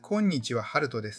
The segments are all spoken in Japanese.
こんにちは、ハルトです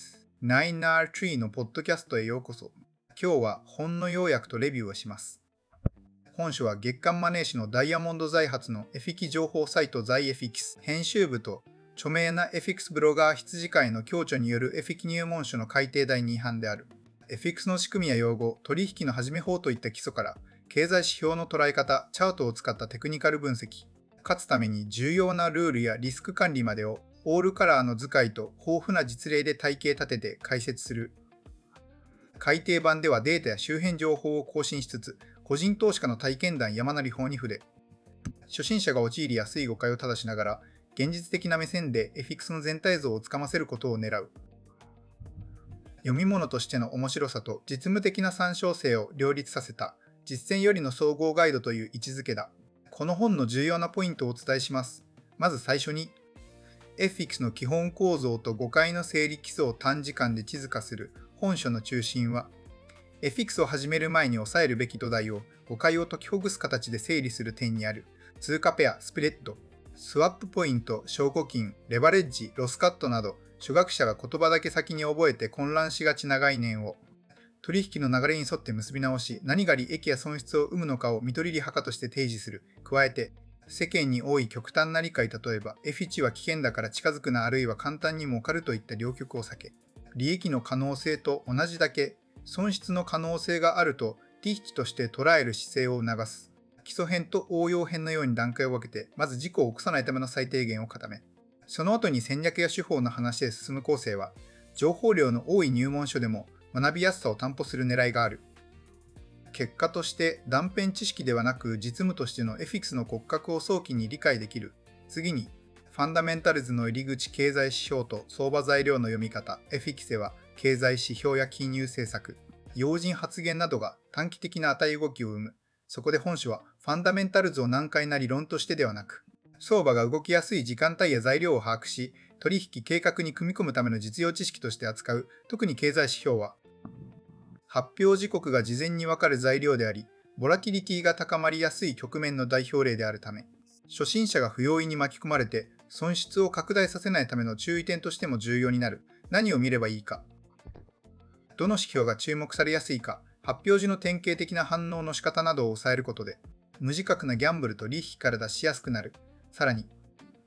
。9R3 のポッドキャストへようこそ。今日は本の要約とレビューをします。本書は月刊マネー誌のダイヤモンド財閥のエフィキ情報サイトザイエフィキス編集部と著名なエフィクスブロガー羊飼いの共著によるエフィキ入門書の改訂第2版である。エフィクスの仕組みや用語、取引の始め法といった基礎から、経済指標の捉え方、チャートを使ったテクニカル分析、勝つために重要なルールやリスク管理までをオールカラーの図解と豊富な実例で体系立てて解説する。改訂版ではデータや周辺情報を更新しつつ、個人投資家の体験談山なり法に触れ、初心者が陥りやすい誤解を正しながら、現実的な目線でエフィクスの全体像をつかませることを狙う。読み物としての面白さと実務的な参照性を両立させた実践よりの総合ガイドという位置づけだ。この本の重要なポイントをお伝えします。まず最初に、エフィクスの基本構造と誤解の整理基礎を短時間で地図化する本書の中心は、エフィクスを始める前に押さえるべき土台を誤解を解きほぐす形で整理する点にある。通貨ペア、スプレッド、スワップポイント、証拠金、レバレッジ、ロスカットなど、初学者が言葉だけ先に覚えて混乱しがちな概念を、取引の流れに沿って結び直し、何が利益や損失を生むのかを見取り利派として提示する。加えて、世間に多い極端な理解、例えば、エフィチは危険だから近づくな、あるいは簡単に儲かるといった両極を避け、利益の可能性と同じだけ、損失の可能性があると、ティヒチとして捉える姿勢を促す。基礎編と応用編のように段階を分けて、まず事故を起こさないための最低限を固め、その後に戦略や手法の話へ進む構成は、情報量の多い入門書でも学びやすさを担保する狙いがある。結果として断片知識ではなく実務としてのエフィクスの骨格を早期に理解できる。次に、ファンダメンタルズの入り口経済指標と相場材料の読み方、エフィキセは経済指標や金融政策、要人発言などが短期的な値動きを生む。そこで本書はファンダメンタルズを難解な理論としてではなく、相場が動きやすい時間帯や材料を把握し、取引計画に組み込むための実用知識として扱う。特に経済指標は、発表時刻が事前にわかる材料であり、ボラティリティが高まりやすい局面の代表例であるため、初心者が不用意に巻き込まれて損失を拡大させないための注意点としても重要になる。何を見ればいいか。どの指標が注目されやすいか、発表時の典型的な反応の仕方などを抑えることで、無自覚なギャンブルと利益から脱しやすくなる。さらに、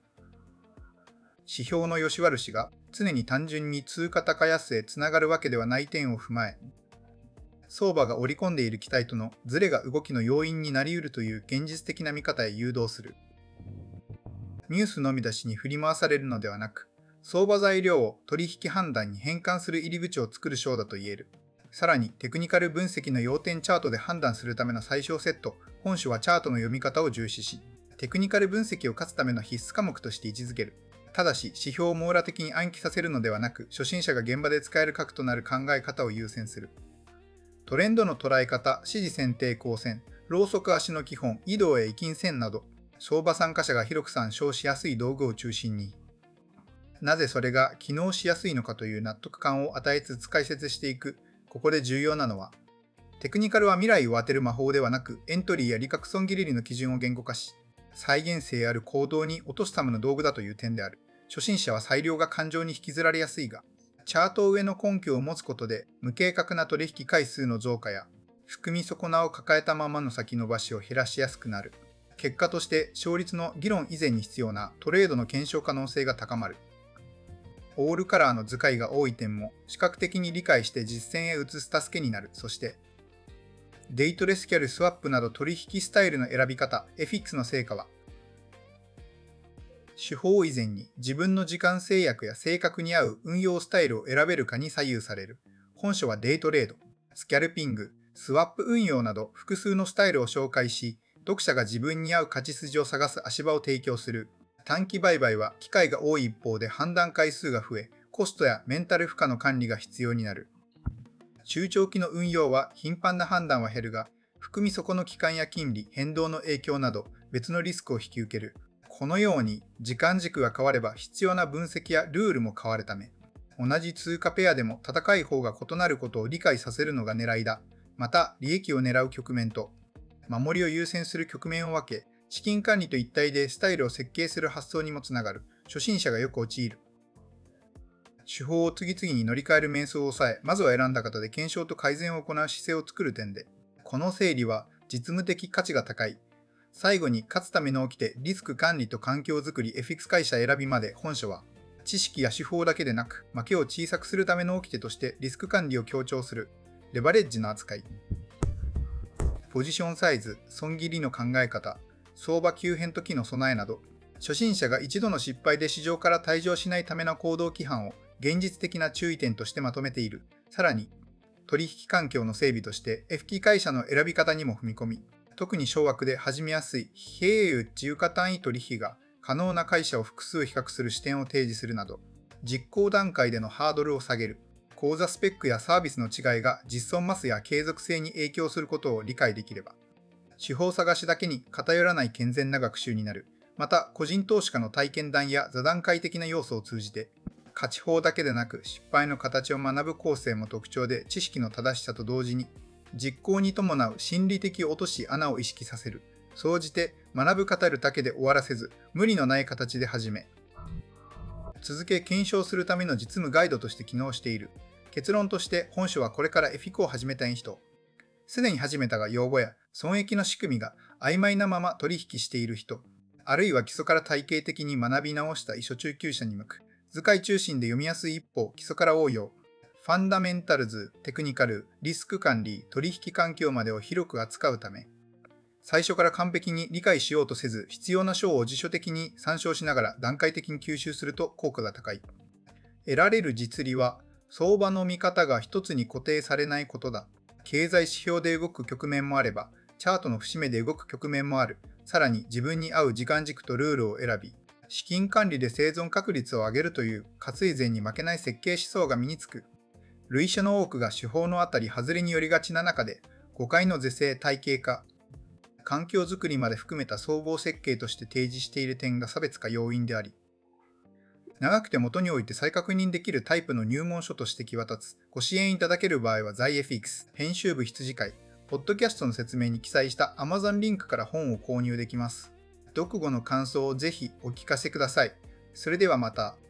指標の良し悪しが常に単純に通貨高安へつながるわけではない点を踏まえ、相場が織り込んでいる期待とのズレが動きの要因になり得るという現実的な見方へ誘導する。ニュースのみ出しに振り回されるのではなく、相場材料を取引判断に変換する入り口を作る章だと言える。さらに、テクニカル分析の要点チャートで判断するための最小セット、本書はチャートの読み方を重視し、テクニカル分析を勝つための必須科目として位置づける。ただし、指標を網羅的に暗記させるのではなく、初心者が現場で使える核となる考え方を優先する。トレンドの捉え方、指示選定光線、ローソク足の基本、移動へ移金線など、相場参加者が広く参照しやすい道具を中心に、なぜそれが機能しやすいのかという納得感を与えつつ解説していく。ここで重要なのは、テクニカルは未来を当てる魔法ではなく、エントリーや利確損切りの基準を言語化し、再現性ある行動に落とすための道具だという点である。初心者は裁量が感情に引きずられやすいが、チャート上の根拠を持つことで無計画な取引回数の増加や含み損なを抱えたままの先延ばしを減らしやすくなる。結果として勝率の議論以前に必要なトレードの検証可能性が高まる。オールカラーの図解が多い点も視覚的に理解して実践へ移す助けになる。そして、デイトレスキャルスワップなど取引スタイルの選び方、エフィクスの成果は、手法以前に自分の時間制約や性格に合う運用スタイルを選べるかに左右される。本書はデイトレード、スキャルピング、スワップ運用など複数のスタイルを紹介し、読者が自分に合う勝ち筋を探す足場を提供する。短期売買は機会が多い一方で判断回数が増え、コストやメンタル負荷の管理が必要になる。中長期の運用は頻繁な判断は減るが、含み損の期間や金利、変動の影響など別のリスクを引き受ける。このように時間軸が変われば必要な分析やルールも変わるため、同じ通貨ペアでも戦い方が異なることを理解させるのが狙いだ。また、利益を狙う局面と、守りを優先する局面を分け、資金管理と一体でスタイルを設計する発想にもつながる。初心者がよく陥る。 手法を次々に乗り換える瞑想を抑え、まずは選んだ方で検証と改善を行う姿勢を作る点で、この整理は実務的価値が高い。最後に勝つための掟、リスク管理と環境づくり FX 会社選びまで本書は、知識や手法だけでなく、負けを小さくするための掟としてリスク管理を強調する、レバレッジの扱い。ポジションサイズ、損切りの考え方、相場急変時の備えなど、初心者が一度の失敗で市場から退場しないための行動規範を現実的な注意点としてまとめている。さらに、取引環境の整備として FX 会社の選び方にも踏み込み、特に小枠で始めやすい非営業自由化単位取引が可能な会社を複数比較する視点を提示するなど、実行段階でのハードルを下げる。口座スペックやサービスの違いが実損マスや継続性に影響することを理解できれば、手法探しだけに偏らない健全な学習になる。また、個人投資家の体験談や座談会的な要素を通じて、勝ち法だけでなく失敗の形を学ぶ構成も特徴で、知識の正しさと同時に、実行に伴う心理的落とし穴を意識させる。総じて学ぶ語るだけで終わらせず、無理のない形で始め、続け検証するための実務ガイドとして機能している。結論として本書はこれからFXを始めたい人、すでに始めたが用語や損益の仕組みが曖昧なまま取引している人、あるいは基礎から体系的に学び直した初中級者に向く。図解中心で読みやすい一方、基礎から応用。ファンダメンタルズ、テクニカル、リスク管理、取引環境までを広く扱うため、最初から完璧に理解しようとせず、必要な章を辞書的に参照しながら段階的に吸収すると効果が高い。得られる実利は、相場の見方が一つに固定されないことだ。経済指標で動く局面もあれば、チャートの節目で動く局面もある。さらに自分に合う時間軸とルールを選び、資金管理で生存確率を上げるという活以前に負けない設計思想が身につく。類書の多くが手法のあたり外れによりがちな中で、誤解の是正体系化、環境づくりまで含めた総合設計として提示している点が差別化要因であり、長くて元において再確認できるタイプの入門書として際立つ。ご支援いただける場合は在 FX 編集部羊飼い、ポッドキャストの説明に記載した Amazon リンクから本を購入できます。読後の感想をぜひお聞かせください。それではまた。